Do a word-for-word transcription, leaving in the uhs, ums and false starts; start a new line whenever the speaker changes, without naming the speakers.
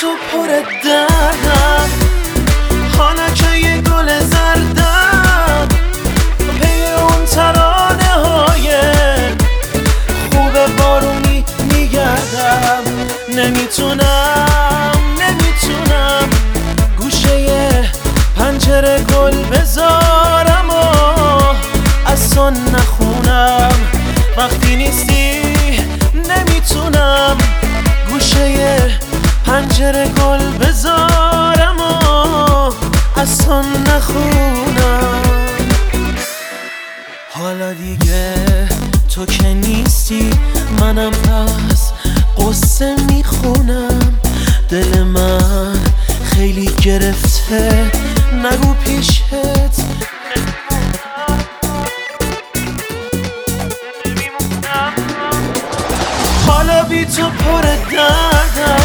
تو پر دردم، حالا که یه گل زردم پی اون ترانه های خوب بارونی میگردم. نمیتونم نمیتونم گوشه پنجره گل بذارم و از تو نخونم. وقتی نیستی نمیتونم گوشه پنجره گل بذارم و از تو نخونم. حالا دیگه تو که نیستی منم پس قصه میخونم. دل من خیلی گرفته نگو پیشت حالا بی تو پر دردم،